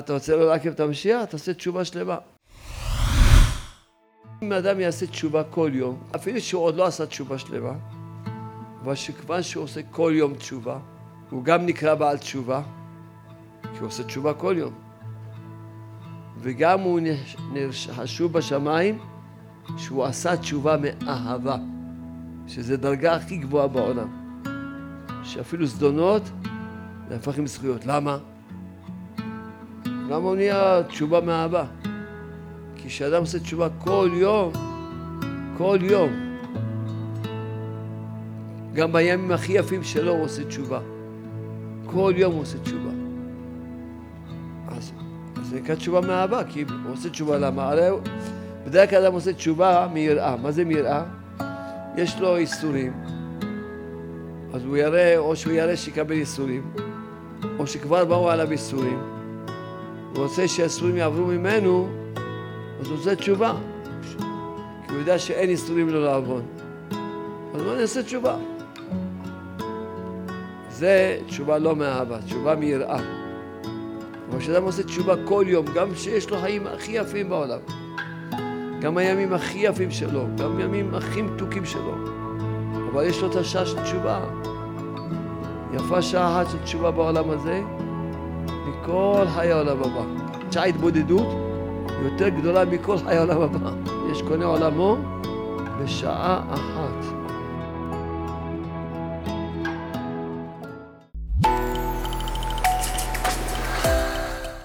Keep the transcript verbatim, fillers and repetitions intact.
אתה רוצה לא לעכב את המשיח? תעשה תשובה שלמה. אם האדם יעשה תשובה כל יום, אפילו שהוא עוד לא עשה תשובה שלמה, אבל שכיוון שהוא עושה כל יום תשובה, הוא גם נקרא בעל תשובה, כי הוא עושה תשובה כל יום. וגם הוא חשוב בשמיים שהוא עשה תשובה מאהבה, שזו דרגה הכי גבוהה בעולם. שאפילו זדונות נהפכים לזכויות. למה? למה הוא נהיה תשובה מאהבה? כי כשאדם עושה תשובה כל יום, כל יום, גם בימים הכי יפים שלו הוא עושה תשובה. כל יום הוא עושה תשובה. אז זה נקרא תשובה מאהבה, כי הוא עושה תשובה למה? הרי בדרך כלל אדם עושה תשובה מיראה. מה זה מיראה? יש לו איסורים, אז הוא יראה, או שהוא יראה שיקבל איסורים, או שכבר באו עליו איסורים, הוא רוצה שהאיסורים יעברו ממנו, אז הוא עושה תשובה, כי הוא יודע שאין איסורים לו לעבוד. אז הוא עושה תשובה. זה תשובה לא מאהבה, תשובה מיראה. אבל כשאדם עושה תשובה כל יום, גם שיש לו חיים הכי יפים בעולם, גם הימים הכי יפים שלו, גם הימים הכי מתוקים שלו, אבל יש לו את השעה של תשובה. יפה שעה אחת של תשובה בעולם הזה, מכל חיי העולם הבא. שעה התבודדות יותר גדולה מכל חיי העולם הבא. יש קונה עולמו בשעה אחת.